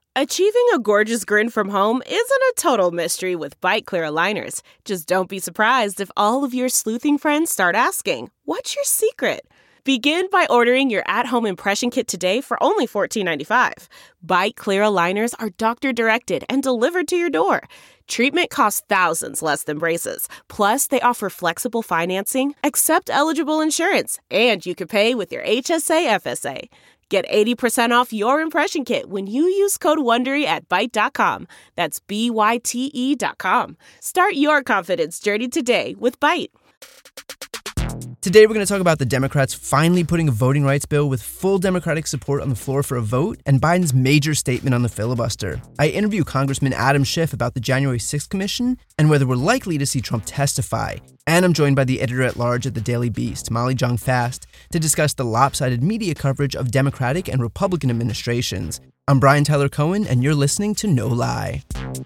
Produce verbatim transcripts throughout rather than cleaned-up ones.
Achieving a gorgeous grin from home isn't a total mystery with Byte Clear aligners. Just don't be surprised if all of your sleuthing friends start asking, "What's your secret?" Begin by ordering your at-home impression kit today for only fourteen ninety-five. Byte Clear aligners are doctor-directed and delivered to your door. Treatment costs thousands less than braces. Plus, they offer flexible financing, accept eligible insurance, and you can pay with your H S A F S A. Get eighty percent off your impression kit when you use code WONDERY at byte dot com. That's B Y T E dot com. Start your confidence journey today with Byte. Today we're going to talk about the Democrats finally putting a voting rights bill with full Democratic support on the floor for a vote, and Biden's major statement on the filibuster. I interview Congressman Adam Schiff about the January sixth Commission and whether we're likely to see Trump testify. And I'm joined by the editor-at-large at the Daily Beast, Molly Jong-Fast, to discuss the lopsided media coverage of Democratic and Republican administrations. I'm Brian Tyler Cohen, and you're listening to No Lie.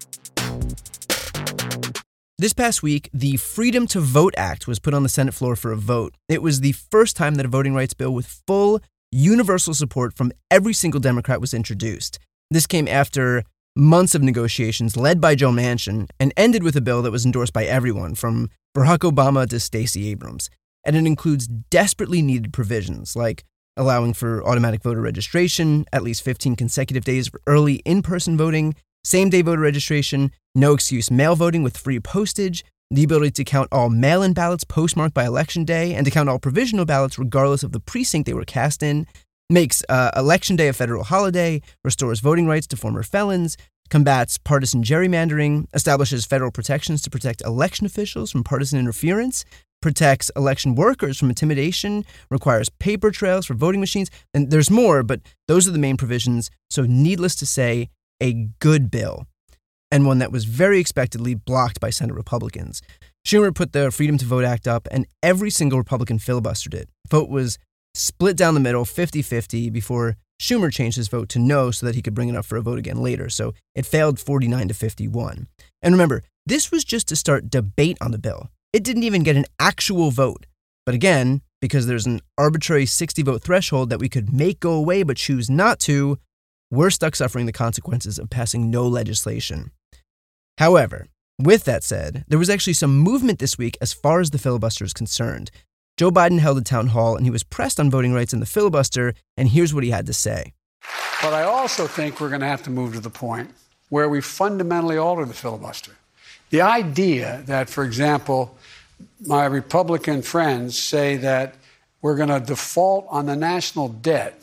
This past week, the Freedom to Vote Act was put on the Senate floor for a vote. It was the first time that a voting rights bill with full, universal support from every single Democrat was introduced. This came after months of negotiations led by Joe Manchin and ended with a bill that was endorsed by everyone, from Barack Obama to Stacey Abrams. And it includes desperately needed provisions like allowing for automatic voter registration, at least fifteen consecutive days for early in-person voting, same-day voter registration, no-excuse mail voting with free postage, the ability to count all mail-in ballots postmarked by Election Day, and to count all provisional ballots regardless of the precinct they were cast in, makes uh, Election Day a federal holiday, restores voting rights to former felons, combats partisan gerrymandering, establishes federal protections to protect election officials from partisan interference, protects election workers from intimidation, requires paper trails for voting machines, and there's more, but those are the main provisions, so needless to say, a good bill, and one that was very expectedly blocked by Senate Republicans. Schumer put the Freedom to Vote Act up, and every single Republican filibustered it. Vote was split down the middle, fifty-fifty, before Schumer changed his vote to no so that he could bring it up for a vote again later, so it failed forty-nine to fifty-one. And remember, this was just to start debate on the bill. It didn't even get an actual vote. But again, because there's an arbitrary sixty-vote threshold that we could make go away but choose not to, we're stuck suffering the consequences of passing no legislation. However, with that said, there was actually some movement this week as far as the filibuster is concerned. Joe Biden held a town hall and he was pressed on voting rights in the filibuster, and here's what he had to say. But I also think we're going to have to move to the point where we fundamentally alter the filibuster. The idea that, for example, my Republican friends say that we're going to default on the national debt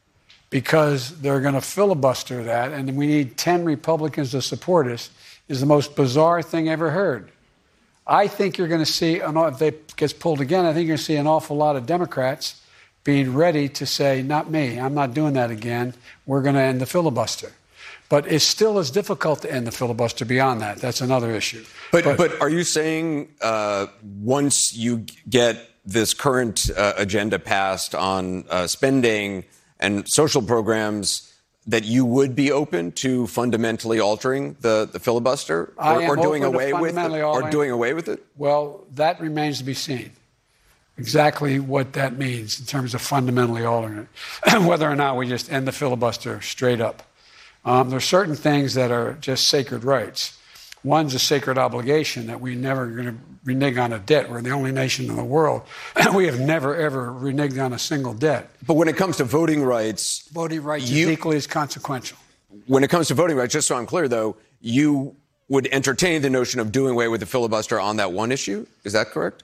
because they're going to filibuster that, and we need ten Republicans to support us, is the most bizarre thing ever heard. I think you're going to see, an, if it gets pulled again, I think you're going to see an awful lot of Democrats being ready to say, not me, I'm not doing that again, we're going to end the filibuster. But it still is difficult to end the filibuster beyond that. That's another issue. But, but, but are you saying uh, once you get this current uh, agenda passed on uh, spending and social programs, that you would be open to fundamentally altering the, the filibuster, or, or doing away with it, or doing away with it? Well, that remains to be seen. Exactly what that means in terms of fundamentally altering it, whether or not we just end the filibuster straight up. Um, there are certain things that are just sacred rights. One's a sacred obligation that we never going to renege on a debt. We're the only nation in the world. We have never, ever reneged on a single debt. But when it comes to voting rights... Voting rights you, is equally as consequential. When it comes to voting rights, just so I'm clear, though, you would entertain the notion of doing away with the filibuster on that one issue? Is that correct?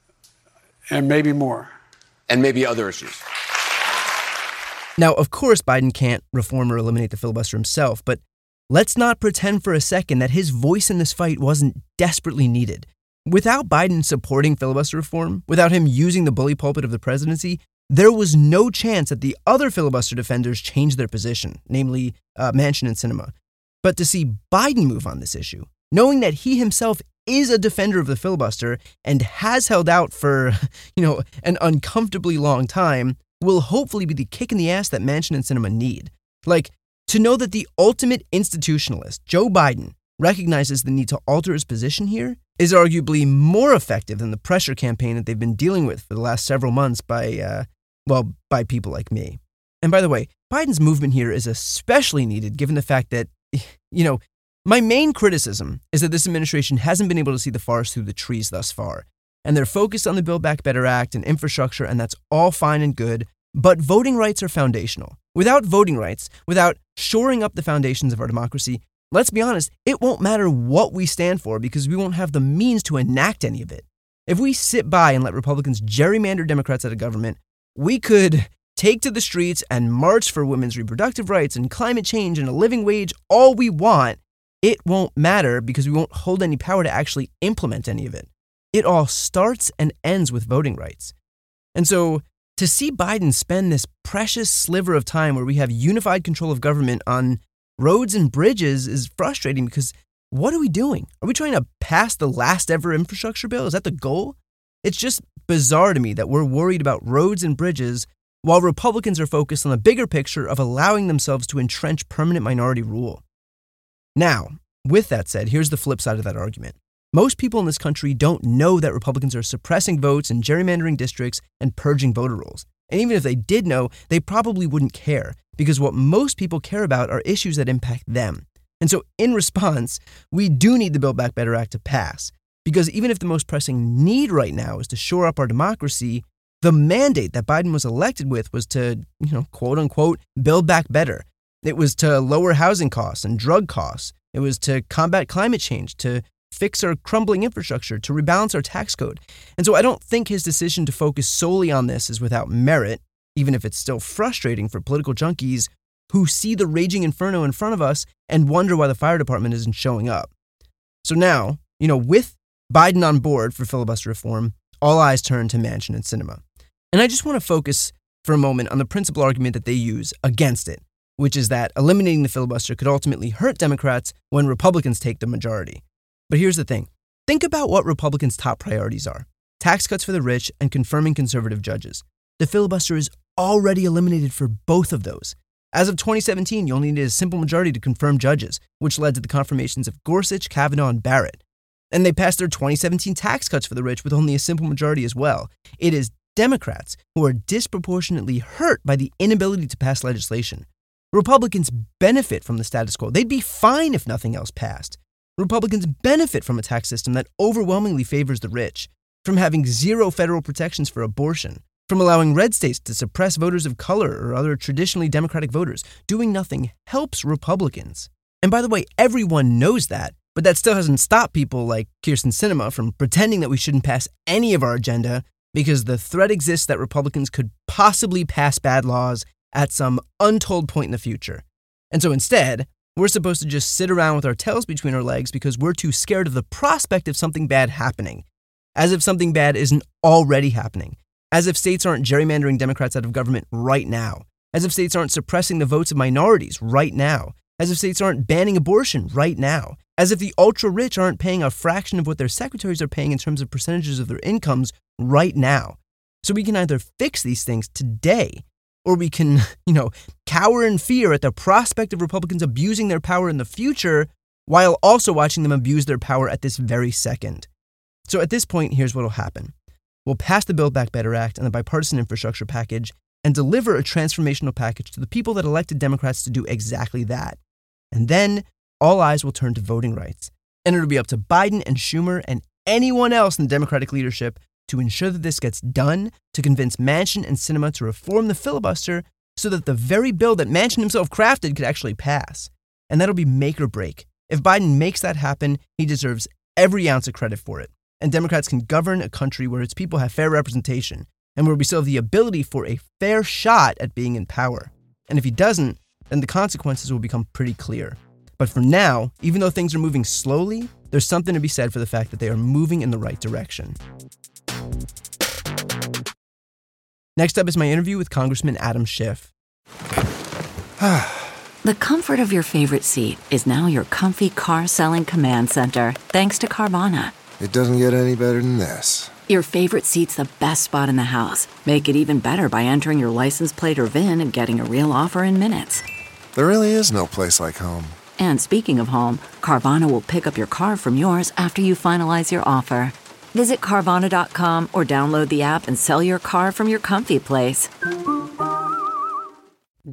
And maybe more. And maybe other issues. Now, of course, Biden can't reform or eliminate the filibuster himself, but let's not pretend for a second that his voice in this fight wasn't desperately needed. Without Biden supporting filibuster reform, without him using the bully pulpit of the presidency, there was no chance that the other filibuster defenders changed their position, namely uh, Manchin and Sinema. But to see Biden move on this issue, knowing that he himself is a defender of the filibuster and has held out for, you know, an uncomfortably long time, will hopefully be the kick in the ass that Manchin and Sinema need. Like, to know that the ultimate institutionalist, Joe Biden, recognizes the need to alter his position here is arguably more effective than the pressure campaign that they've been dealing with for the last several months by, uh, well, by people like me. And by the way, Biden's movement here is especially needed given the fact that, you know, my main criticism is that this administration hasn't been able to see the forest through the trees thus far. And they're focused on the Build Back Better Act and infrastructure, and that's all fine and good. But voting rights are foundational. Without voting rights, without shoring up the foundations of our democracy, let's be honest, it won't matter what we stand for because we won't have the means to enact any of it. If we sit by and let Republicans gerrymander Democrats out of government, we could take to the streets and march for women's reproductive rights and climate change and a living wage all we want. It won't matter because we won't hold any power to actually implement any of it. It all starts and ends with voting rights. And so to see Biden spend this precious sliver of time where we have unified control of government on roads and bridges is frustrating because what are we doing? Are we trying to pass the last ever infrastructure bill? Is that the goal? It's just bizarre to me that we're worried about roads and bridges while Republicans are focused on the bigger picture of allowing themselves to entrench permanent minority rule. Now, with that said, here's the flip side of that argument. Most people in this country don't know that Republicans are suppressing votes and gerrymandering districts and purging voter rolls. And even if they did know, they probably wouldn't care because what most people care about are issues that impact them. And so in response, we do need the Build Back Better Act to pass because even if the most pressing need right now is to shore up our democracy, the mandate that Biden was elected with was to, you know, quote unquote, build back better. It was to lower housing costs and drug costs. It was to combat climate change, to fix our crumbling infrastructure, to rebalance our tax code. And so I don't think his decision to focus solely on this is without merit, even if it's still frustrating for political junkies who see the raging inferno in front of us and wonder why the fire department isn't showing up. So now, you know, with Biden on board for filibuster reform, all eyes turn to Manchin and Sinema. And I just want to focus for a moment on the principal argument that they use against it, which is that eliminating the filibuster could ultimately hurt Democrats when Republicans take the majority. But here's the thing. Think about what Republicans' top priorities are. Tax cuts for the rich and confirming conservative judges. The filibuster is already eliminated for both of those. As of twenty seventeen, you only needed a simple majority to confirm judges, which led to the confirmations of Gorsuch, Kavanaugh, and Barrett. And they passed their twenty seventeen tax cuts for the rich with only a simple majority as well. It is Democrats who are disproportionately hurt by the inability to pass legislation. Republicans benefit from the status quo. They'd be fine if nothing else passed. Republicans benefit from a tax system that overwhelmingly favors the rich, from having zero federal protections for abortion, from allowing red states to suppress voters of color or other traditionally Democratic voters. Doing nothing helps Republicans. And by the way, everyone knows that, but that still hasn't stopped people like Kyrsten Sinema from pretending that we shouldn't pass any of our agenda because the threat exists that Republicans could possibly pass bad laws at some untold point in the future. And so instead, we're supposed to just sit around with our tails between our legs because we're too scared of the prospect of something bad happening. As if something bad isn't already happening. As if states aren't gerrymandering Democrats out of government right now. As if states aren't suppressing the votes of minorities right now. As if states aren't banning abortion right now. As if the ultra-rich aren't paying a fraction of what their secretaries are paying in terms of percentages of their incomes right now. So we can either fix these things today, or we can, you know, cower in fear at the prospect of Republicans abusing their power in the future while also watching them abuse their power at this very second. So at this point, here's what will happen. We'll pass the Build Back Better Act and the bipartisan infrastructure package and deliver a transformational package to the people that elected Democrats to do exactly that. And then all eyes will turn to voting rights. And it'll be up to Biden and Schumer and anyone else in the Democratic leadership to ensure that this gets done, to convince Manchin and Sinema to reform the filibuster so that the very bill that Manchin himself crafted could actually pass. And that'll be make or break. If Biden makes that happen, he deserves every ounce of credit for it. And Democrats can govern a country where its people have fair representation and where we still have the ability for a fair shot at being in power. And if he doesn't, then the consequences will become pretty clear. But for now, even though things are moving slowly, there's something to be said for the fact that they are moving in the right direction. Next up is my interview with Congressman Adam Schiff. The comfort of your favorite seat is now your comfy car-selling command center, thanks to Carvana. It doesn't get any better than this. Your favorite seat's the best spot in the house. Make it even better by entering your license plate or V I N and getting a real offer in minutes. There really is no place like home. And speaking of home, Carvana will pick up your car from yours after you finalize your offer. Visit Carvana dot com or download the app and sell your car from your comfy place.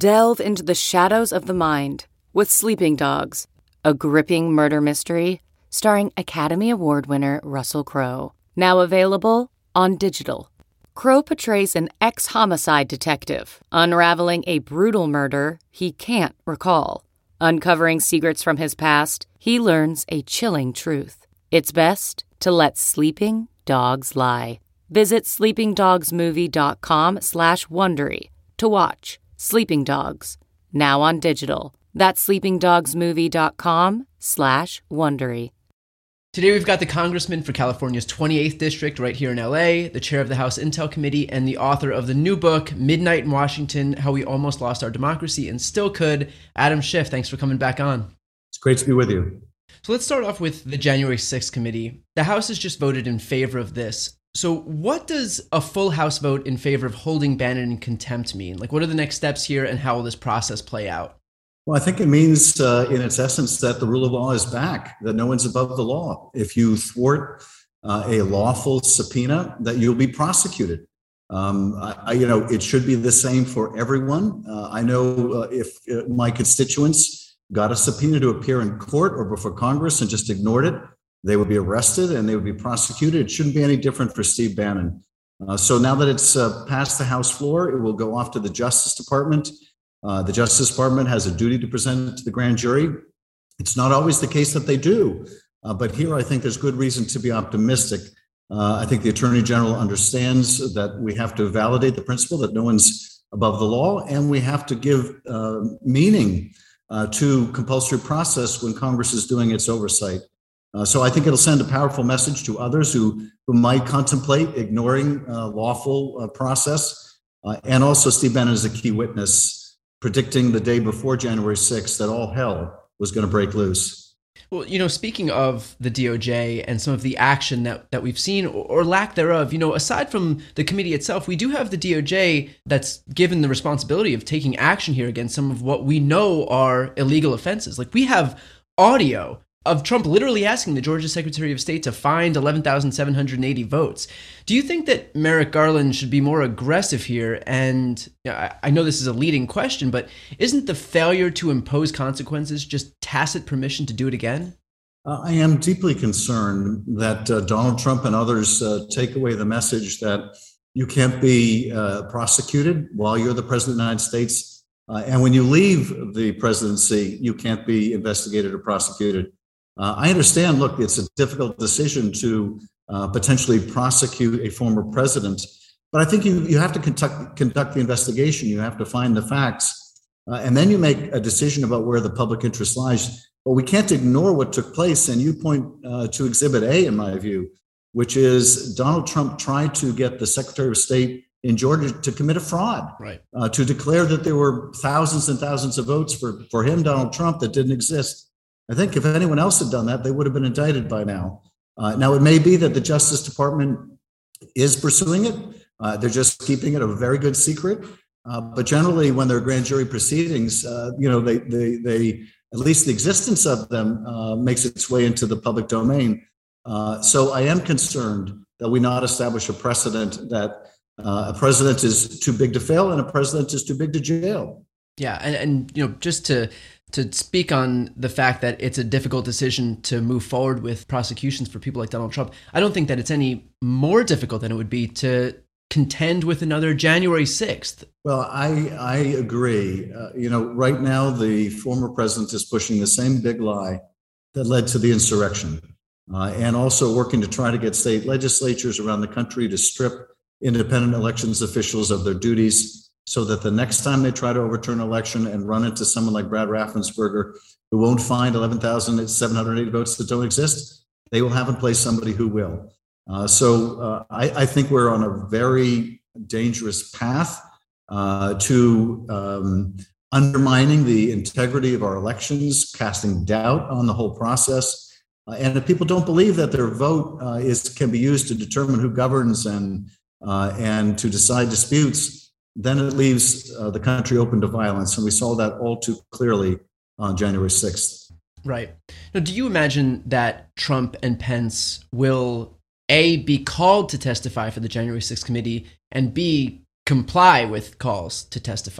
Delve into the shadows of the mind with Sleeping Dogs, a gripping murder mystery starring Academy Award winner Russell Crowe. Now available on digital. Crowe portrays an ex-homicide detective unraveling a brutal murder he can't recall. Uncovering secrets from his past, he learns a chilling truth. It's best to let sleeping dogs lie. Visit sleepingdogsmovie.com slash Wondery to watch Sleeping Dogs, now on digital. That's sleepingdogsmovie.com slash Wondery. Today we've got the congressman for California's twenty-eighth district right here in L A, the chair of the House Intel Committee, and the author of the new book, Midnight in Washington, How We Almost Lost Our Democracy and Still Could. Adam Schiff, thanks for coming back on. It's great to be with you. So let's start off with the January sixth committee. The House has just voted in favor of this. So what does a full House vote in favor of holding Bannon in contempt mean? Like, what are the next steps here, and how will this process play out? Well, I think it means, uh, in its essence, that the rule of law is back, that no one's above the law. If you thwart uh, a lawful subpoena, that you'll be prosecuted. Um, I, you know, it should be the same for everyone. Uh, I know uh, if uh, my constituents got a subpoena to appear in court or before Congress and just ignored it, they would be arrested and they would be prosecuted. It shouldn't be any different for Steve Bannon. Uh, so now that it's uh, passed the House floor, it will go off to the Justice Department. Uh, the Justice Department has a duty to present it to the grand jury. It's not always the case that they do, uh, but here I think there's good reason to be optimistic. Uh, I think the Attorney General understands that we have to validate the principle that no one's above the law, and we have to give uh, meaning uh, to compulsory process when Congress is doing its oversight. Uh, so I think it'll send a powerful message to others who, who might contemplate ignoring uh, lawful uh, process. Uh, and also Steve Bannon is a key witness, predicting the day before January sixth that all hell was going to break loose. Well, you know, speaking of the D O J and some of the action that, that we've seen, or, or lack thereof, you know, aside from the committee itself, we do have the D O J that's given the responsibility of taking action here against some of what we know are illegal offenses. Like, we have audio of Trump literally asking the Georgia Secretary of State to find eleven thousand seven hundred eighty votes. Do you think that Merrick Garland should be more aggressive here? And you know, I know this is a leading question, but isn't the failure to impose consequences just tacit permission to do it again? Uh, I am deeply concerned that uh, Donald Trump and others uh, take away the message that you can't be uh, prosecuted while you're the president of the United States. Uh, and when you leave the presidency, you can't be investigated or prosecuted. Uh, I understand, look, it's a difficult decision to uh, potentially prosecute a former president, but I think you, you have to conduct, conduct the investigation. You have to find the facts, uh, and then you make a decision about where the public interest lies. But we can't ignore what took place, and you point uh, to Exhibit A, in my view, which is Donald Trump tried to get the Secretary of State in Georgia to commit a fraud, right? Uh, to declare that there were thousands and thousands of votes for, for him, Donald Trump, that didn't exist. I think if anyone else had done that, they would have been indicted by now. Uh, now, it may be that the Justice Department is pursuing it. Uh, they're just keeping it a very good secret. Uh, but generally, when there are grand jury proceedings, uh, you know, they, they, they, at least the existence of them uh, makes its way into the public domain. Uh, so I am concerned that we not establish a precedent that uh, a president is too big to fail and a president is too big to jail. Yeah, and, and you know, just to to speak on the fact that it's a difficult decision to move forward with prosecutions for people like Donald Trump, I don't think that it's any more difficult than it would be to contend with another January sixth. Well, I I agree. Uh, you know, right now the former president is pushing the same big lie that led to the insurrection, uh, and also working to try to get state legislatures around the country to strip independent elections officials of their duties, so that the next time they try to overturn an election and run into someone like Brad Raffensperger, who won't find eleven thousand seven hundred eighty votes that don't exist, they will have in place somebody who will. Uh, so uh, I, I think we're on a very dangerous path uh, to um, undermining the integrity of our elections, casting doubt on the whole process. Uh, and if people don't believe that their vote uh, is can be used to determine who governs and uh, and to decide disputes, then it leaves uh, the country open to violence. And we saw that all too clearly on January sixth. Right. Now, do you imagine that Trump and Pence will, A, be called to testify for the January sixth committee, and B, comply with calls to testify?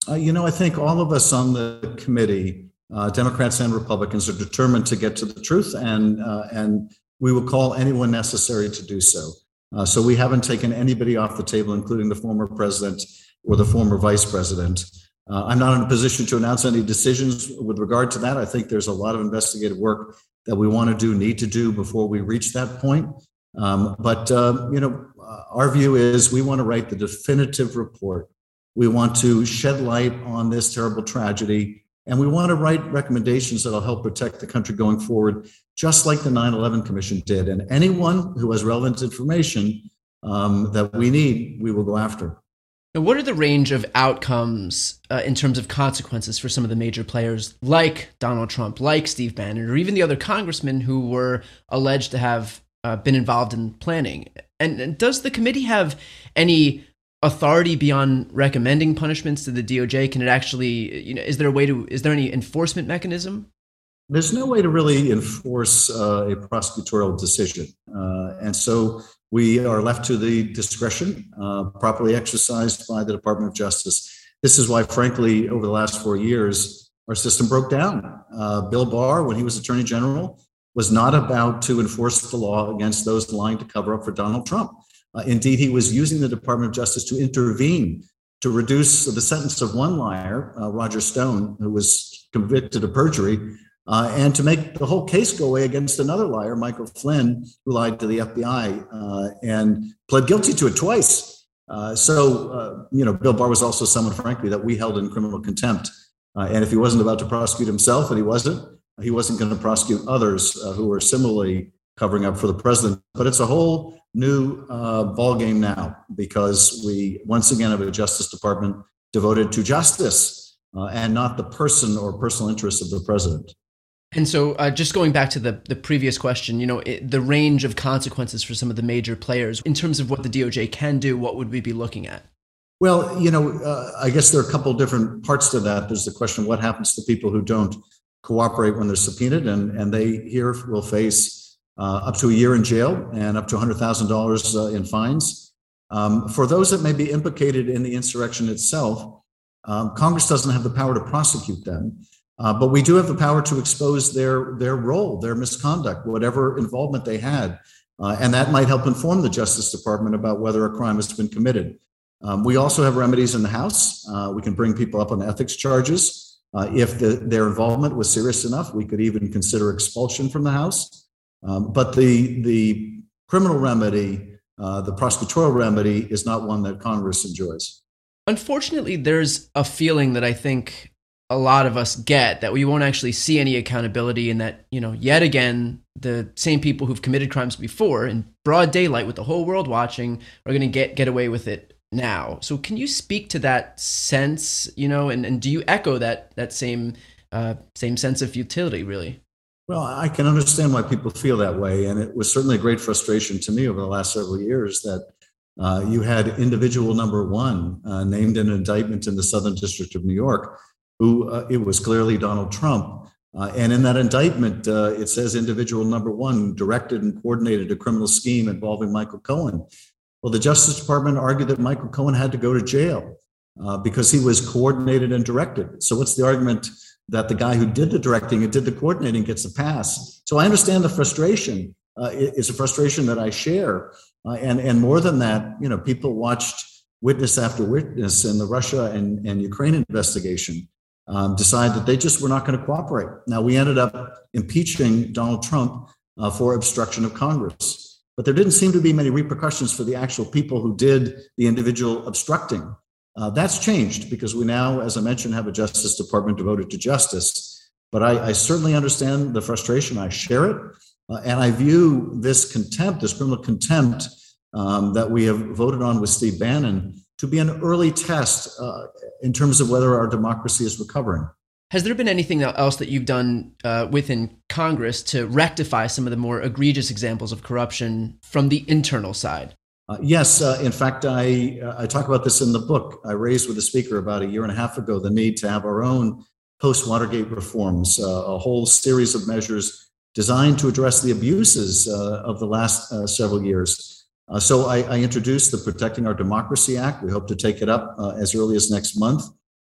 Uh, you know, I think all of us on the committee, uh, Democrats and Republicans, are determined to get to the truth, and uh, and we will call anyone necessary to do so. Uh, so we haven't taken anybody off the table, including the former president or the former vice president. Uh, I'm not in a position to announce any decisions with regard to that. I think there's a lot of investigative work that we want to do, need to do before we reach that point. Um, but, uh, you know, uh, our view is we want to write the definitive report. We want to shed light on this terrible tragedy, and we want to write recommendations that will help protect the country going forward, just like the nine eleven Commission did. And anyone who has relevant information um, that we need, we will go after. Now, what are the range of outcomes uh, in terms of consequences for some of the major players like Donald Trump, like Steve Bannon, or even the other congressmen who were alleged to have uh, been involved in planning? And, and does the committee have any authority beyond recommending punishments to the D O J? Can it actually, you know, is there a way to, is there any enforcement mechanism? There's no way to really enforce uh, a prosecutorial decision. Uh, and so we are left to the discretion uh, properly exercised by the Department of Justice. This is why, frankly, over the last four years, our system broke down. Uh, Bill Barr, when he was Attorney General, was not about to enforce the law against those lying to cover up for Donald Trump. Uh, indeed, he was using the Department of Justice to intervene to reduce the sentence of one liar, uh, Roger Stone, who was convicted of perjury, Uh, and to make the whole case go away against another liar, Michael Flynn, who lied to the F B I uh, and pled guilty to it twice. Uh, so, uh, you know, Bill Barr was also someone, frankly, that we held in criminal contempt. Uh, and if he wasn't about to prosecute himself, and he wasn't, he wasn't going to prosecute others uh, who were similarly covering up for the president. But it's a whole new uh, ballgame now, because we once again have a Justice Department devoted to justice uh, and not the person or personal interests of the president. And so uh, just going back to the, the previous question, you know, it, the range of consequences for some of the major players in terms of what the D O J can do, what would we be looking at? Well, you know, uh, I guess there are a couple of different parts to that. There's the question of what happens to people who don't cooperate when they're subpoenaed, and, and they here will face uh, up to a year in jail and up to one hundred thousand dollars uh, in fines. Um, for those that may be implicated in the insurrection itself, um, Congress doesn't have the power to prosecute them. Uh, but we do have the power to expose their their role, their misconduct, whatever involvement they had. Uh, and that might help inform the Justice Department about whether a crime has been committed. Um, we also have remedies in the House. Uh, we can bring people up on ethics charges. Uh, if the, their involvement was serious enough, we could even consider expulsion from the House. Um, but the, the criminal remedy, uh, the prosecutorial remedy, is not one that Congress enjoys. Unfortunately, there's a feeling that I think a lot of us get that we won't actually see any accountability, and that, you know, yet again, the same people who've committed crimes before in broad daylight with the whole world watching are going to get, get away with it now. So can you speak to that sense, you know, and, and do you echo that, that same, uh, same sense of futility, really? Well, I can understand why people feel that way. And it was certainly a great frustration to me over the last several years that uh, you had individual number one uh, named in an indictment in the Southern District of New York, who uh, it was clearly Donald Trump. Uh, and in that indictment, uh, it says individual number one directed and coordinated a criminal scheme involving Michael Cohen. Well, the Justice Department argued that Michael Cohen had to go to jail uh, because he was coordinated and directed. So what's the argument that the guy who did the directing and did the coordinating gets a pass? So I understand the frustration. Uh, it's a frustration that I share. Uh, and, and more than that, you know, people watched witness after witness in the Russia and, and Ukraine investigation Um, decide that they just were not going to cooperate. Now, we ended up impeaching Donald Trump uh, for obstruction of Congress, but there didn't seem to be many repercussions for the actual people who did the individual obstructing. Uh, that's changed because we now, as I mentioned, have a Justice Department devoted to justice. But I, I certainly understand the frustration. I share it. Uh, and I view this contempt, this criminal contempt um, that we have voted on with Steve Bannon, to be an early test uh, in terms of whether our democracy is recovering. Has there been anything else that you've done uh, within Congress to rectify some of the more egregious examples of corruption from the internal side? Uh, yes. Uh, in fact, I, uh, I talk about this in the book. I raised with the Speaker about a year and a half ago the need to have our own post-Watergate reforms, uh, a whole series of measures designed to address the abuses uh, of the last uh, several years. Uh, so I, I introduced the Protecting Our Democracy Act. We hope to take it up uh, as early as next month.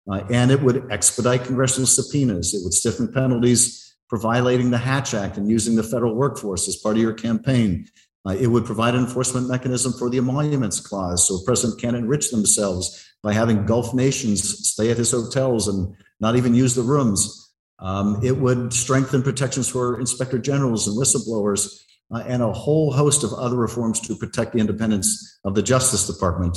Uh, and it would expedite congressional subpoenas. It would stiffen penalties for violating the Hatch Act and using the federal workforce as part of your campaign. Uh, it would provide an enforcement mechanism for the emoluments clause, so a president can't enrich themselves by having Gulf nations stay at his hotels and not even use the rooms. Um, it would strengthen protections for inspector generals and whistleblowers, uh, and a whole host of other reforms to protect the independence of the Justice Department.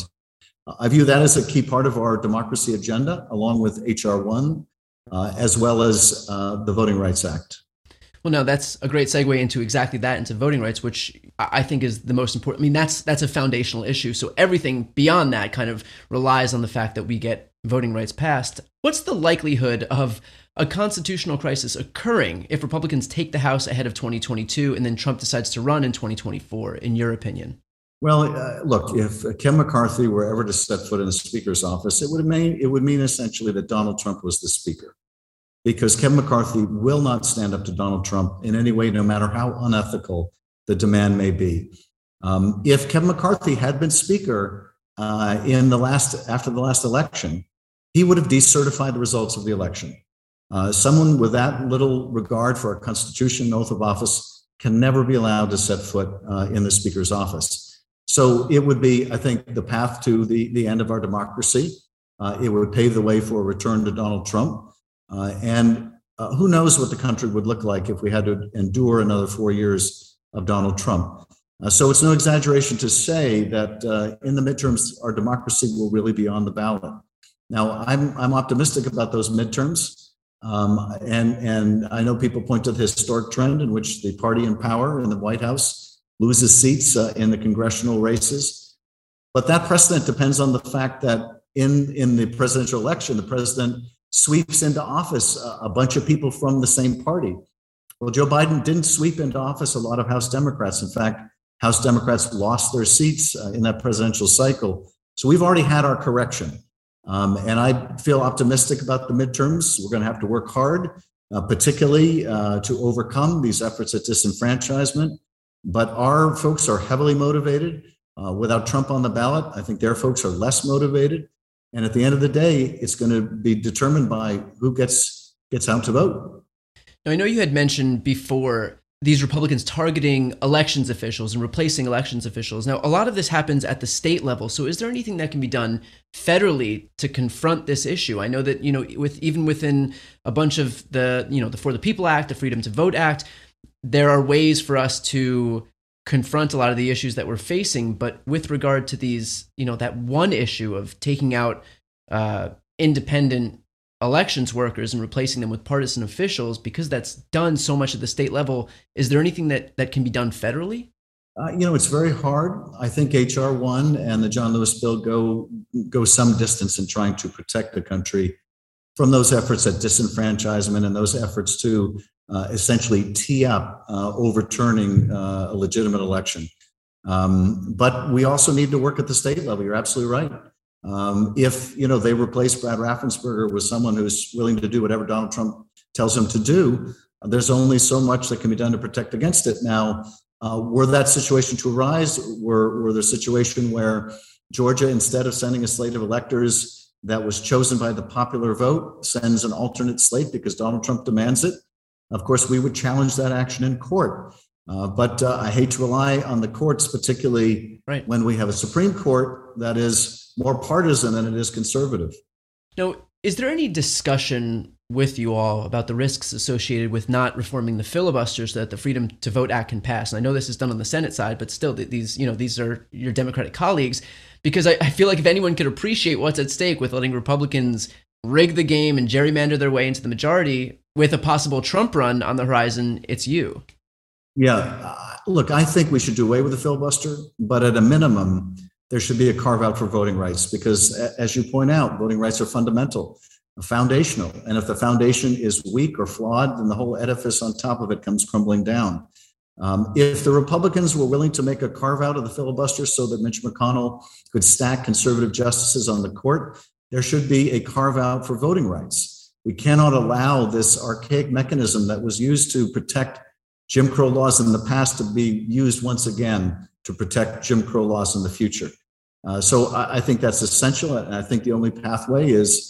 I view that as a key part of our democracy agenda, along with H R one, uh, as well as uh, the Voting Rights Act. Well, no, that's a great segue into exactly that, into voting rights, which I think is the most important. I mean, that's that's a foundational issue. So everything beyond that kind of relies on the fact that we get voting rights passed. What's the likelihood of a constitutional crisis occurring if Republicans take the House ahead of twenty twenty-two and then Trump decides to run in twenty twenty-four, in your opinion? Well, uh, look, if Kevin McCarthy were ever to step foot in the Speaker's office, it would mean it would mean essentially that Donald Trump was the Speaker, because Kevin McCarthy will not stand up to Donald Trump in any way, no matter how unethical the demand may be. Um, if Kevin McCarthy had been Speaker uh, in the last after the last election, he would have decertified the results of the election. Uh, someone with that little regard for our Constitution and oath of office can never be allowed to set foot uh, in the Speaker's office. So it would be, I think, the path to the, the end of our democracy. Uh, it would pave the way for a return to Donald Trump. Uh, and uh, who knows what the country would look like if we had to endure another four years of Donald Trump. Uh, so it's no exaggeration to say that uh, in the midterms, our democracy will really be on the ballot. Now, I'm, I'm optimistic about those midterms. Um, and, and I know people point to the historic trend in which the party in power in the White House loses seats uh, in the congressional races. But that precedent depends on the fact that in, in the presidential election, the president sweeps into office a, a bunch of people from the same party. Well, Joe Biden didn't sweep into office a lot of House Democrats. In fact, House Democrats lost their seats uh, in that presidential cycle. So we've already had our correction. Um, and I feel optimistic about the midterms. We're going to have to work hard, uh, particularly uh, to overcome these efforts at disenfranchisement. But our folks are heavily motivated. Uh, without Trump on the ballot, I think their folks are less motivated. And at the end of the day, it's going to be determined by who gets gets out to vote. Now, I know you had mentioned before these Republicans targeting elections officials and replacing elections officials. Now, a lot of this happens at the state level. So is there anything that can be done federally to confront this issue? I know that, you know, with even within a bunch of the, you know, the For the People Act, the Freedom to Vote Act, there are ways for us to confront a lot of the issues that we're facing. But with regard to these, you know, that one issue of taking out uh, independent elections workers and replacing them with partisan officials, because that's done so much at the state level, is there anything that, that can be done federally? Uh, you know, it's very hard. I think H R one and the John Lewis bill go go some distance in trying to protect the country from those efforts at disenfranchisement and those efforts to uh, essentially tee up uh, overturning uh, a legitimate election. Um, but we also need to work at the state level. You're absolutely right. Um, if, you know, they replace Brad Raffensperger with someone who's willing to do whatever Donald Trump tells him to do, there's only so much that can be done to protect against it. Now, uh, were that situation to arise, were, were there a situation where Georgia, instead of sending a slate of electors that was chosen by the popular vote, sends an alternate slate because Donald Trump demands it, of course, we would challenge that action in court. Uh, but uh, I hate to rely on the courts, particularly right. when we have a Supreme Court that is more partisan than it is conservative. Now, is there any discussion with you all about the risks associated with not reforming the filibuster so that the Freedom to Vote Act can pass? And I know this is done on the Senate side, but still, these, you know, these are your Democratic colleagues, because I, I feel like if anyone could appreciate what's at stake with letting Republicans rig the game and gerrymander their way into the majority with a possible Trump run on the horizon, it's you. Yeah, uh, look, I think we should do away with the filibuster, but at a minimum, there should be a carve out for voting rights, because as you point out, voting rights are fundamental, foundational. And if the foundation is weak or flawed, then the whole edifice on top of it comes crumbling down. Um, if the Republicans were willing to make a carve out of the filibuster so that Mitch McConnell could stack conservative justices on the court, there should be a carve out for voting rights. We cannot allow this archaic mechanism that was used to protect Jim Crow laws in the past to be used once again to protect Jim Crow laws in the future. Uh, so I, I think that's essential. And I think the only pathway is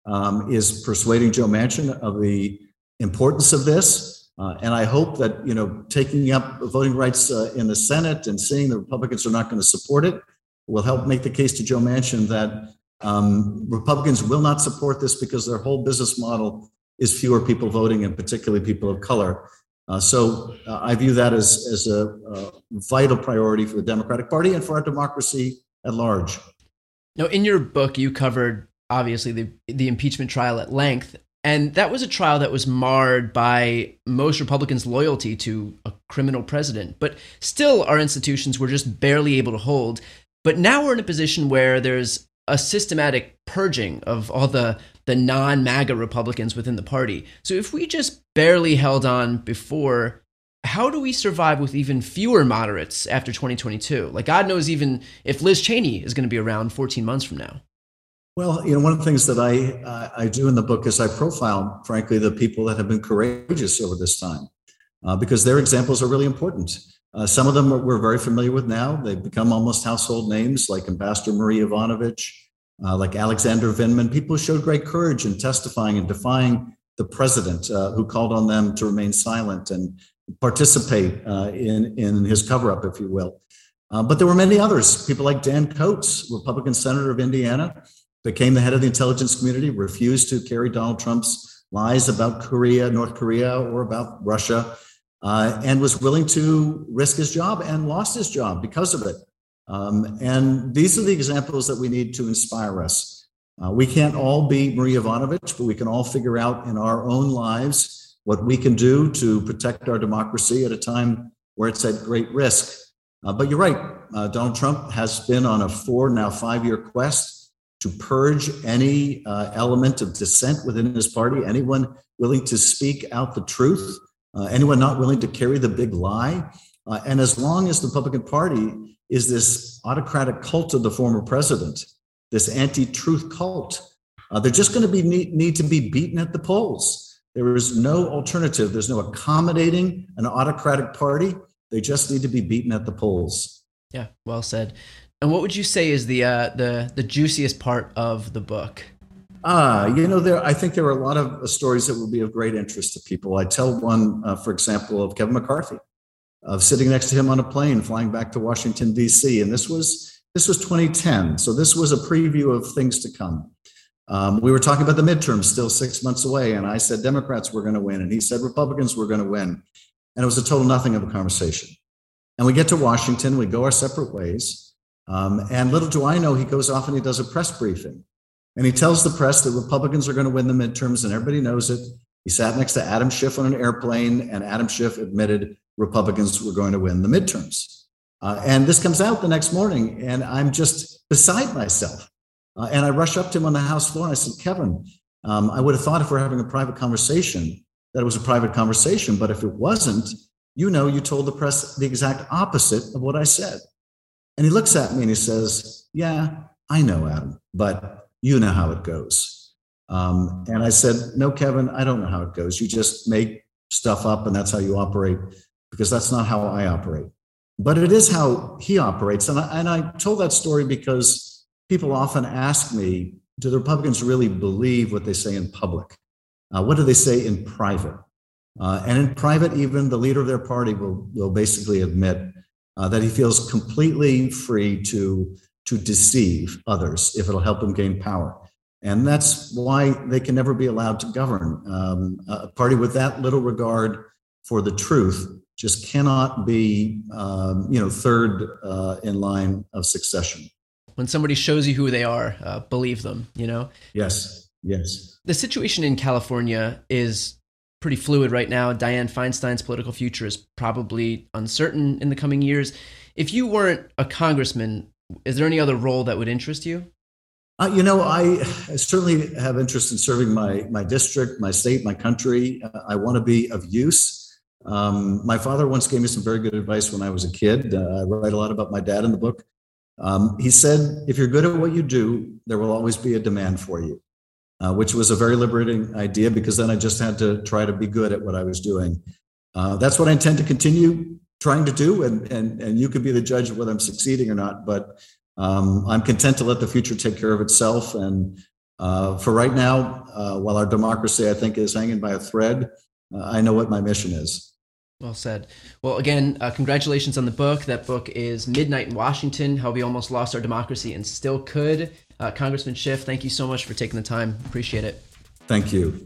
um, is persuading Joe Manchin of the importance of this. Uh, and I hope that, you know, taking up voting rights uh, in the Senate and seeing the Republicans are not going to support it will help make the case to Joe Manchin that um, Republicans will not support this because their whole business model is fewer people voting, and particularly people of color. Uh, so uh, I view that as, as a, a vital priority for the Democratic Party and for our democracy at large. Now, in your book, you covered, obviously, the, the impeachment trial at length. And that was a trial that was marred by most Republicans' loyalty to a criminal president. But still, our institutions were just barely able to hold. But now we're in a position where there's a systematic purging of all the, the non-MAGA Republicans within the party. So if we just barely held on before, how do we survive with even fewer moderates after twenty twenty-two? Like, God knows even if Liz Cheney is going to be around fourteen months from now. Well, you know, one of the things that I uh, I do in the book is I profile, frankly, the people that have been courageous over this time, uh, because their examples are really important. Uh, some of them we're very familiar with now. They've become almost household names, like Ambassador Marie Yovanovitch, uh, like Alexander Vindman. People who showed great courage in testifying and defying the president, uh, who called on them to remain silent and participate uh, in, in his cover-up, if you will. Uh, but there were many others, people like Dan Coates, Republican senator of Indiana, became the head of the intelligence community, refused to carry Donald Trump's lies about Korea, North Korea, or about Russia, uh, and was willing to risk his job and lost his job because of it. Um, and these are the examples that we need to inspire us. Uh, we can't all be Marie Yovanovitch, but we can all figure out in our own lives what we can do to protect our democracy at a time where it's at great risk. Uh, but you're right, uh, Donald Trump has been on a four, now five-year quest to purge any uh, element of dissent within his party, anyone willing to speak out the truth, uh, anyone not willing to carry the big lie. Uh, and as long as the Republican Party is this autocratic cult of the former president, this anti-truth cult, uh, they're just going to be need, need to be beaten at the polls. There is no alternative. There's no accommodating an autocratic party. They just need to be beaten at the polls. Yeah, well said. And what would you say is the uh, the the juiciest part of the book? Ah, you know, there. I think there are a lot of uh, stories that will be of great interest to people. I tell one, uh, for example, of Kevin McCarthy, of sitting next to him on a plane flying back to Washington, D C, and this was this was twenty ten, so this was a preview of things to come. Um, we were talking about the midterms, still six months away, and I said Democrats were going to win, and he said Republicans were going to win, and it was a total nothing of a conversation. And we get to Washington, we go our separate ways. Um, and little do I know, he goes off and he does a press briefing. And he tells the press that Republicans are going to win the midterms, and everybody knows it. He sat next to Adam Schiff on an airplane, and Adam Schiff admitted Republicans were going to win the midterms. Uh, and this comes out the next morning, and I'm just beside myself. Uh, and I rush up to him on the House floor, and I said, Kevin, um, I would have thought if we're having a private conversation, that it was a private conversation. But if it wasn't, you know, you told the press the exact opposite of what I said. And he looks at me and he says, yeah, I know, Adam, but you know how it goes. Um, and I said, no, Kevin, I don't know how it goes. You just make stuff up and that's how you operate, because that's not how I operate. But it is how he operates. And I, and I told that story because people often ask me, do the Republicans really believe what they say in public? Uh, what do they say in private? Uh, and in private, even the leader of their party will, will basically admit Uh, that he feels completely free to, to deceive others if it'll help him gain power. And that's why they can never be allowed to govern. Um, a party with that little regard for the truth just cannot be, um, you know, third uh, in line of succession. When somebody shows you who they are, uh, believe them, you know? Yes, yes. The situation in California is pretty fluid right now. Dianne Feinstein's political future is probably uncertain in the coming years. If you weren't a congressman, is there any other role that would interest you? Uh, you know, I, I certainly have interest in serving my my district, my state, my country. Uh, I want to be of use. Um, my father once gave me some very good advice when I was a kid. Uh, I write a lot about my dad in the book. Um, he said, if you're good at what you do, there will always be a demand for you. Uh, which was a very liberating idea, because then I just had to try to be good at what I was doing. Uh, that's what I intend to continue trying to do, and and and you could be the judge of whether I'm succeeding or not. But um, I'm content to let the future take care of itself, and Uh, for right now, uh, while our democracy, I think, is hanging by a thread, uh, I know what my mission is. Well said. Well, again, uh, congratulations on the book. That book is Midnight in Washington, How We Almost Lost Our Democracy and Still Could. Uh, Congressman Schiff, thank you so much for taking the time. Appreciate it. Thank you.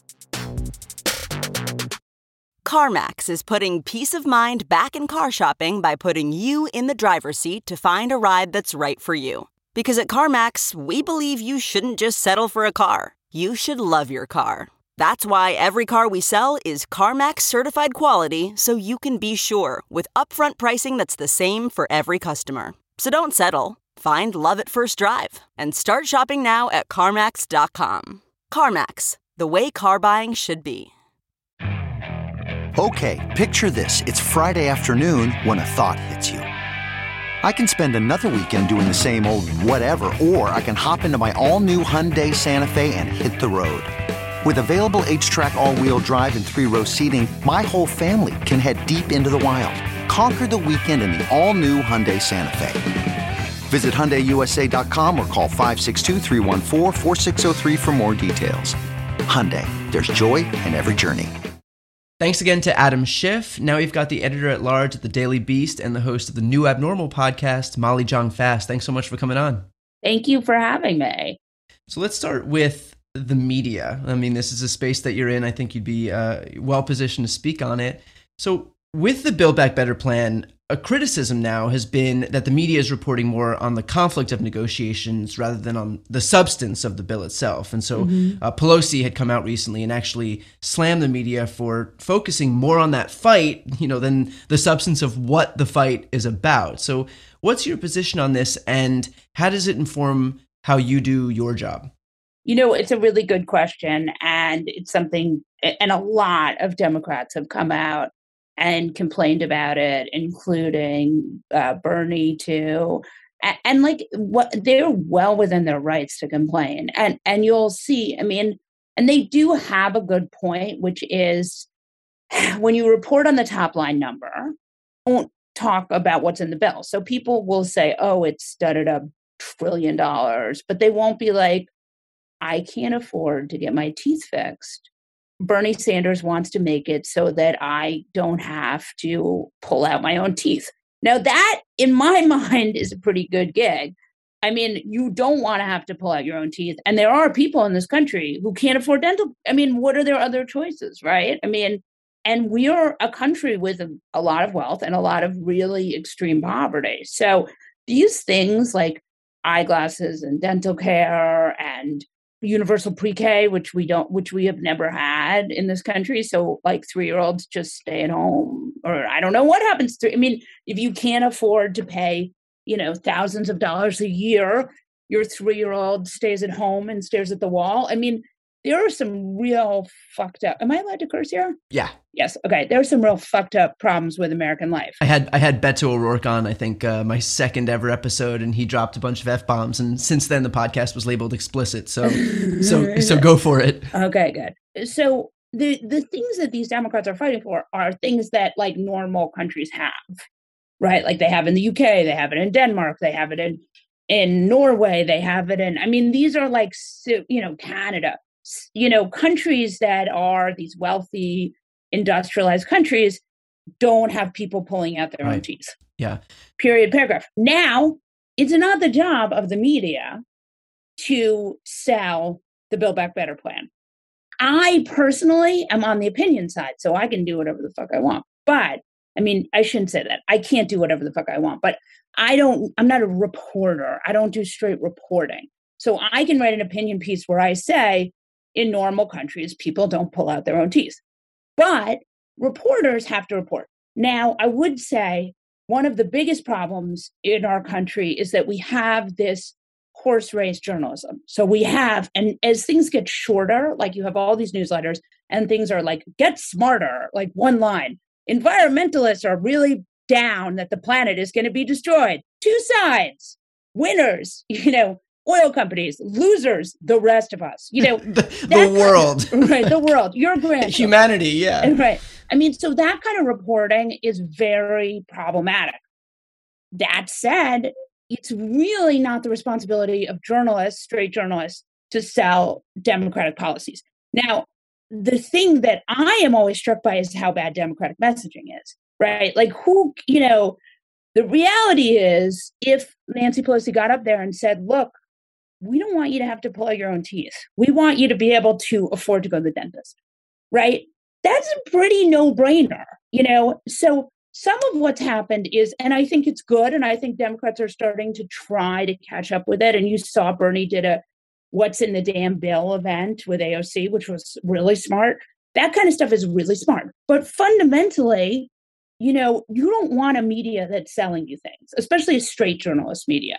CarMax is putting peace of mind back in car shopping by putting you in the driver's seat to find a ride that's right for you. Because at CarMax, we believe you shouldn't just settle for a car. You should love your car. That's why every car we sell is CarMax certified quality, so you can be sure with upfront pricing that's the same for every customer. So don't settle. Find love at first drive and start shopping now at CarMax dot com. CarMax, the way car buying should be. Okay, picture this. It's Friday afternoon when a thought hits you. I can spend another weekend doing the same old whatever, or I can hop into my all-new Hyundai Santa Fe and hit the road. With available H-Track all-wheel drive and three-row seating, my whole family can head deep into the wild. Conquer the weekend in the all-new Hyundai Santa Fe. Visit Hyundai U S A dot com or call five six two, three one four, four six zero three for more details. Hyundai, there's joy in every journey. Thanks again to Adam Schiff. Now we've got the editor-at-large at The Daily Beast and the host of the New Abnormal podcast, Molly Jong-Fast. Thanks so much for coming on. Thank you for having me. So let's start with the media. I mean, this is a space that you're in. I think you'd be uh, well-positioned to speak on it. So with the Build Back Better plan, a criticism now has been that the media is reporting more on the conflict of negotiations rather than on the substance of the bill itself. And so mm-hmm. uh, Pelosi had come out recently and actually slammed the media for focusing more on that fight, you know, than the substance of what the fight is about. So what's your position on this, and how does it inform how you do your job? You know, it's a really good question, and it's something, and a lot of Democrats have come out and complained about it, including uh, Bernie too. And, and like what they're well within their rights to complain. And and you'll see, I mean, and they do have a good point, which is when you report on the top line number, don't talk about what's in the bill. So people will say, oh, it's da-da-da trillion dollars, but they won't be like, I can't afford to get my teeth fixed. Bernie Sanders wants to make it so that I don't have to pull out my own teeth. Now that, in my mind, is a pretty good gig. I mean, you don't want to have to pull out your own teeth. And there are people in this country who can't afford dental. I mean, what are their other choices, right? I mean, and we are a country with a, a lot of wealth and a lot of really extreme poverty. So these things like eyeglasses and dental care and universal pre-K, which we don't, which we have never had in this country. So like three-year-olds just stay at home, or I don't know what happens to, I mean, if you can't afford to pay, you know, thousands of dollars a year, your three-year-old stays at home and stares at the wall. I mean, there are some real fucked up, am I allowed to curse here? Yeah. Yes. Okay. There are some real fucked up problems with American life. I had I had Beto O'Rourke on, I think, uh, my second ever episode, and he dropped a bunch of F-bombs. And since then, the podcast was labeled explicit. So so so go for it. Okay, good. So the, the things that these Democrats are fighting for are things that like normal countries have, right? Like they have in the U K, they have it in Denmark, they have it in, in Norway, they have it in, I mean, these are like, you know, Canada. You know, countries that are these wealthy, industrialized countries don't have people pulling out their right. own teeth. Yeah. Period, paragraph. Now, it's not the job of the media to sell the Build Back Better plan. I personally am on the opinion side, so I can do whatever the fuck I want. But, I mean, I shouldn't say that. I can't do whatever the fuck I want. But I don't, I'm not a reporter. I don't do straight reporting. So I can write an opinion piece where I say, in normal countries, people don't pull out their own teeth. But reporters have to report. Now, I would say one of the biggest problems in our country is that we have this horse race journalism. So we have, and as things get shorter, like you have all these newsletters and things are like, get smarter, like one line. Environmentalists are really down that the planet is going to be destroyed. Two sides, winners, you know, oil companies, losers, the rest of us, you know, the, the world, kind of, right? The world, your grandchildren, humanity. Yeah. Right. I mean, so that kind of reporting is very problematic. That said, it's really not the responsibility of journalists, straight journalists, to sell Democratic policies. Now, the thing that I am always struck by is how bad Democratic messaging is, right? Like who, you know, the reality is if Nancy Pelosi got up there and said, look, we don't want you to have to pull out your own teeth. We want you to be able to afford to go to the dentist, right? That's a pretty no-brainer, you know? So some of what's happened is, and I think it's good, and I think Democrats are starting to try to catch up with it. And you saw Bernie did a What's in the Damn Bill event with A O C, which was really smart. That kind of stuff is really smart. But fundamentally, you know, you don't want a media that's selling you things, especially a straight journalist media.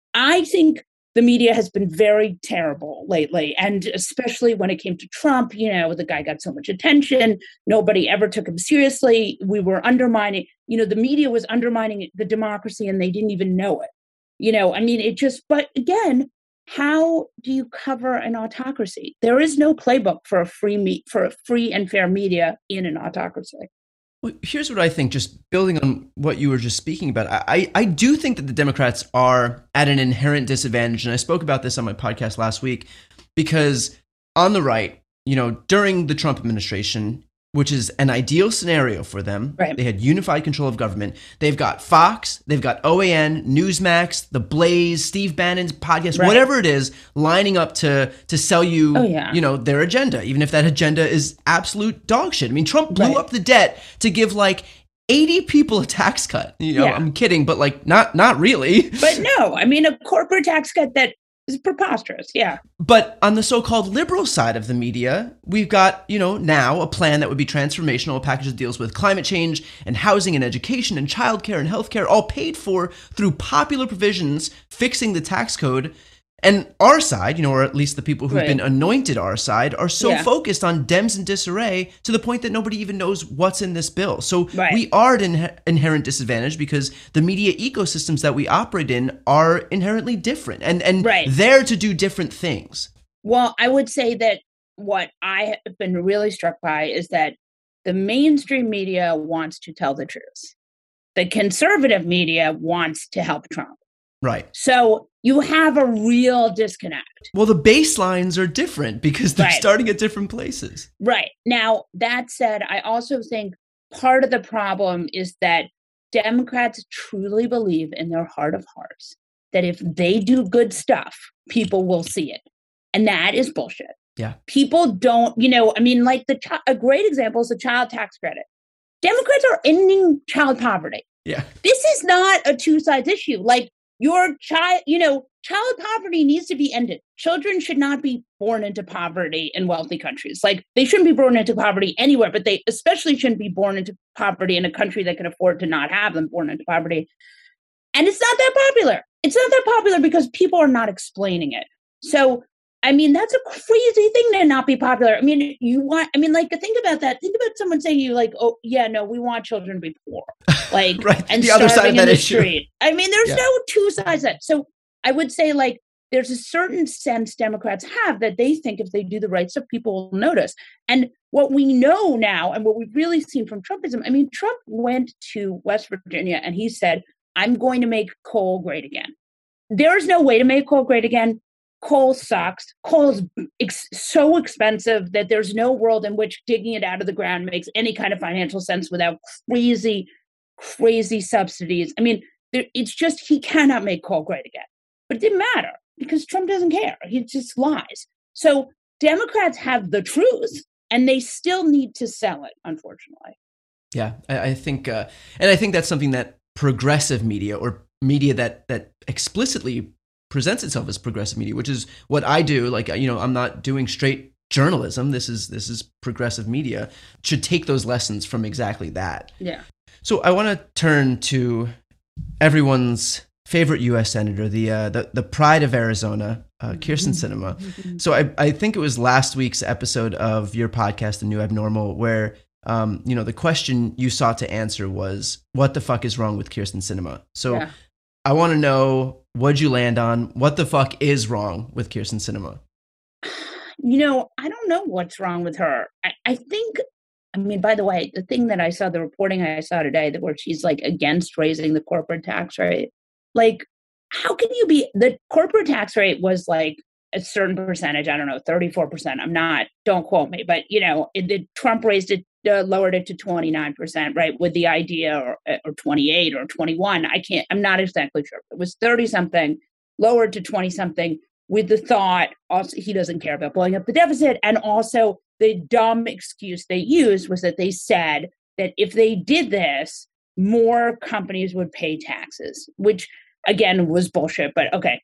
I think the media has been very terrible lately. And especially when it came to Trump, you know, the guy got so much attention. Nobody ever took him seriously. We were undermining, you know, the media was undermining the democracy and they didn't even know it. You know, I mean, it just, but again, how do you cover an autocracy? There is no playbook for a free me- for a free and fair media in an autocracy. Well, here's what I think, just building on what you were just speaking about. I, I do think that the Democrats are at an inherent disadvantage. And I spoke about this on my podcast last week, because on the right, you know, during the Trump administration, which is an ideal scenario for them. Right. They had unified control of government. They've got Fox, they've got O A N, Newsmax, The Blaze, Steve Bannon's podcast, right. Whatever it is, lining up to to sell you, oh, yeah. you know, their agenda, even if that agenda is absolute dog shit. I mean, Trump blew right. up the debt to give like eighty people a tax cut. You know, yeah. I'm kidding, but like not not really. But no, I mean, a corporate tax cut that is preposterous. Yeah. But on the so-called liberal side of the media, we've got, you know, now a plan that would be transformational, a package that deals with climate change and housing and education and childcare and healthcare, all paid for through popular provisions fixing the tax code. And our side, you know, or at least the people who've right. been anointed our side, are so yeah. focused on Dems in disarray to the point that nobody even knows what's in this bill. So right. we are at an inherent disadvantage because the media ecosystems that we operate in are inherently different and, and right. there to do different things. Well, I would say that what I have been really struck by is that the mainstream media wants to tell the truth. The conservative media wants to help Trump. Right. So you have a real disconnect. Well, the baselines are different because they're right. starting at different places. Right. Now, that said, I also think part of the problem is that Democrats truly believe in their heart of hearts that if they do good stuff, people will see it. And that is bullshit. Yeah. People don't, you know, I mean, like the ch- a great example is the child tax credit. Democrats are ending child poverty. Yeah. This is not a two-sides issue. Like, Your child, you know, child poverty needs to be ended. Children should not be born into poverty in wealthy countries. Like, they shouldn't be born into poverty anywhere, but they especially shouldn't be born into poverty in a country that can afford to not have them born into poverty. And it's not that popular. It's not that popular because people are not explaining it. So, I mean, that's a crazy thing to not be popular. I mean, you want, I mean, like, think about that. Think about someone saying you like, oh, yeah, no, we want children to be poor. Like, right. and the other side of that issue. Street. I mean, there's yeah. no two sides of that. So I would say, like, there's a certain sense Democrats have that they think if they do the right stuff, people will notice. And what we know now, and what we've really seen from Trumpism, I mean, Trump went to West Virginia and he said, I'm going to make coal great again. There's no way to make coal great again. Coal sucks. Coal is ex- so expensive that there's no world in which digging it out of the ground makes any kind of financial sense without crazy, crazy subsidies. I mean, there, it's just he cannot make coal great again. But it didn't matter because Trump doesn't care. He just lies. So Democrats have the truth and they still need to sell it, unfortunately. Yeah, I, I think, uh, and I think that's something that progressive media or media that that explicitly presents itself as progressive media, which is what I do. Like, you know, I'm not doing straight journalism. This is this is progressive media. Should take those lessons from exactly that. Yeah. So I want to turn to everyone's favorite U S senator, the uh, the the pride of Arizona, uh, Kyrsten Sinema. So I I think it was last week's episode of your podcast, The New Abnormal, where um you know the question you sought to answer was, what the fuck is wrong with Kyrsten Sinema? So yeah. I want to know, what'd you land on? What the fuck is wrong with Kyrsten Sinema? You know, I don't know what's wrong with her. I, I think, I mean, by the way, the thing that I saw, the reporting I saw today, that where she's like against raising the corporate tax rate. Like, how can you be, the corporate tax rate was like a certain percentage, I don't know, thirty-four percent. I'm not, don't quote me, but you know, it, it, Trump raised it, uh, lowered it to twenty-nine percent, right? With the idea, or, or twenty-eight or twenty-one, I can't, I'm not exactly sure. It was thirty something, lowered to twenty something with the thought, also, he doesn't care about blowing up the deficit. And also the dumb excuse they used was that they said that if they did this, more companies would pay taxes, which again was bullshit, but okay.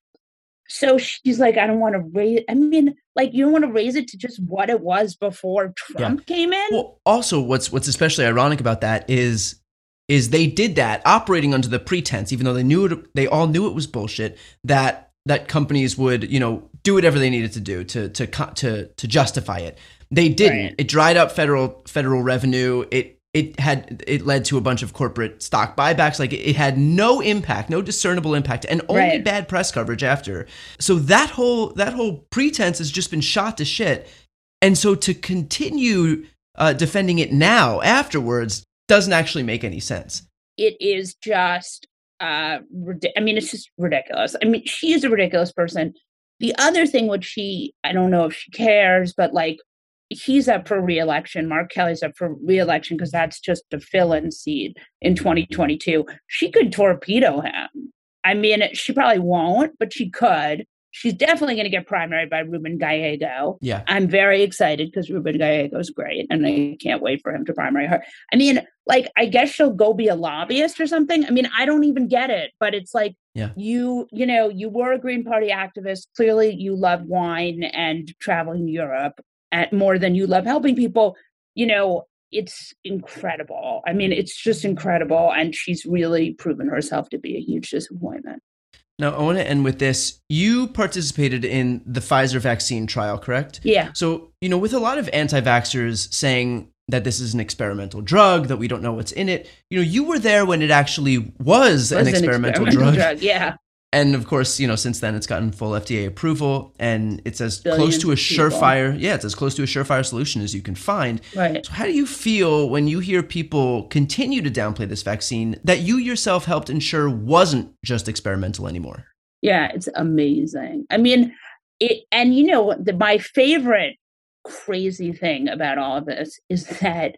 So she's like, I don't want to raise, I mean, like, you don't want to raise it to just what it was before Trump yeah. came in? Well, also, what's what's especially ironic about that is, is they did that operating under the pretense, even though they knew it, they all knew it was bullshit, that that companies would, you know, do whatever they needed to do to to to to justify it. They didn't. Right. It dried up federal federal revenue. It It had it led to a bunch of corporate stock buybacks. Like it had no impact, no discernible impact, and only right. bad press coverage after. So that whole that whole pretense has just been shot to shit. And so to continue uh, defending it now afterwards doesn't actually make any sense. It is just, uh, I mean, it's just ridiculous. I mean, she is a ridiculous person. The other thing, which she, I don't know if she cares, but like, he's up for re-election. Mark Kelly's up for re-election because that's just a fill-in seat in twenty twenty-two. She could torpedo him. I mean, she probably won't, but she could. She's definitely going to get primaried by Ruben Gallego. Yeah. I'm very excited because Ruben Gallego is great, and I can't wait for him to primary her. I mean, like, I guess she'll go be a lobbyist or something. I mean, I don't even get it, but it's like, yeah. you, you know, you were a Green Party activist. Clearly, you love wine and traveling to Europe at more than you love helping people. You know, it's incredible. I mean, it's just incredible. And she's really proven herself to be a huge disappointment. Now, I want to end with this. You participated in the Pfizer vaccine trial, correct? Yeah. So, you know, with a lot of anti-vaxxers saying that this is an experimental drug, that we don't know what's in it, you know, you were there when it actually was, was an, experimental, an experimental drug. drug. Yeah. And of course, you know, since then it's gotten full F D A approval, and it's as Billions close to a surefire, people. yeah, it's as close to a surefire solution as you can find. Right. So how do you feel when you hear people continue to downplay this vaccine that you yourself helped ensure wasn't just experimental anymore? Yeah, it's amazing. I mean, it, and you know, the, my favorite crazy thing about all of this is that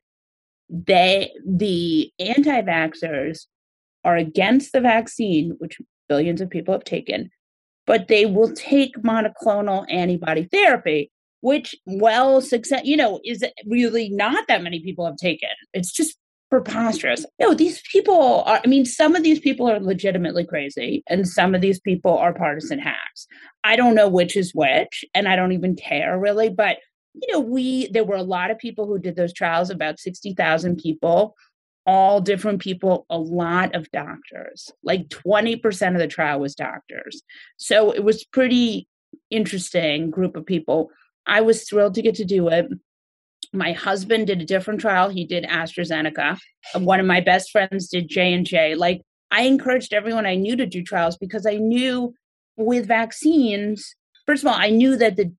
they, the anti-vaxxers are against the vaccine, which billions of people have taken, but they will take monoclonal antibody therapy, which, well, success, you know, is really not that many people have taken. It's just preposterous. No, these people are, I mean, some of these people are legitimately crazy, and some of these people are partisan hacks. I don't know which is which, and I don't even care really, but, you know, we, there were a lot of people who did those trials, about sixty thousand people, all different people, a lot of doctors, like twenty percent of the trial was doctors. So it was pretty interesting group of people. I was thrilled to get to do it. My husband did a different trial. He did AstraZeneca. One of my best friends did J and J. Like, I encouraged everyone I knew to do trials because I knew with vaccines, first of all, I knew that the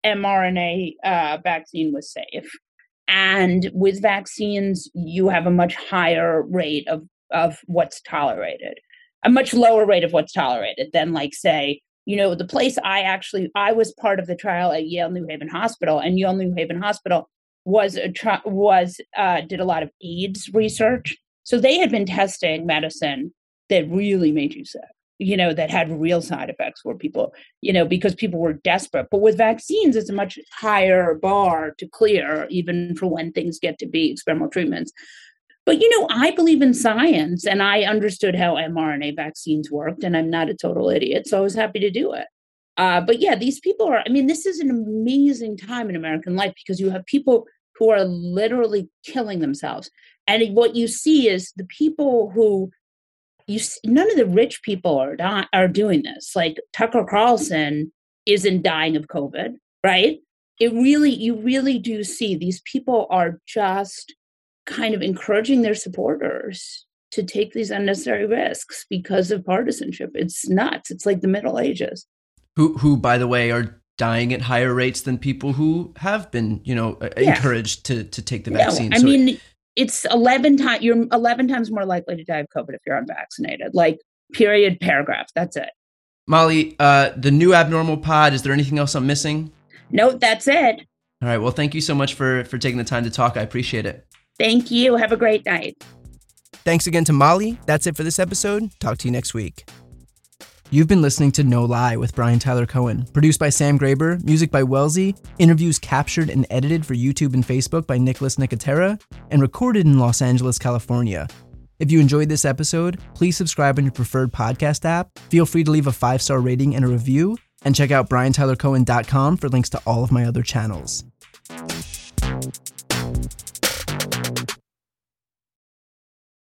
mRNA uh, vaccine was safe. And with vaccines, you have a much higher rate of, of what's tolerated, a much lower rate of what's tolerated than, like, say, you know, the place I actually, I was part of the trial at Yale New Haven Hospital, and Yale New Haven Hospital was, a tri- was uh, did a lot of AIDS research. So they had been testing medicine that really made you sick, you know, that had real side effects for people, you know, because people were desperate. But with vaccines, it's a much higher bar to clear, even for when things get to be experimental treatments. But, you know, I believe in science, and I understood how mRNA vaccines worked, and I'm not a total idiot, so I was happy to do it. Uh, but yeah, these people are, I mean, this is an amazing time in American life because you have people who are literally killing themselves. And what you see is the people who, You none of the rich people are not, are doing this. Like Tucker Carlson isn't dying of COVID, right? It really, you really do see these people are just kind of encouraging their supporters to take these unnecessary risks because of partisanship. It's nuts. It's like the Middle Ages. Who, who, by the way, are dying at higher rates than people who have been, you know, yeah. encouraged to to take the vaccine. No, I so mean. It, It's eleven times, you're eleven times more likely to die of COVID if you're unvaccinated. Like, period, paragraph. That's it. Molly, uh, the new Abnormal Pod, is there anything else I'm missing? No, that's it. All right. Well, thank you so much for, for taking the time to talk. I appreciate it. Thank you. Have a great night. Thanks again to Molly. That's it for this episode. Talk to you next week. You've been listening to No Lie with Brian Tyler Cohen, produced by Sam Graber, music by Wellesley, interviews captured and edited for YouTube and Facebook by Nicholas Nicotera, and recorded in Los Angeles, California. If you enjoyed this episode, please subscribe on your preferred podcast app, feel free to leave a five-star rating and a review, and check out brian tyler cohen dot com for links to all of my other channels.